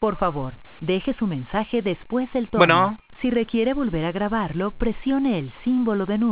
Por favor, deje su mensaje después del tono. Bueno, Si requiere volver a grabarlo, presione el símbolo de nuevo.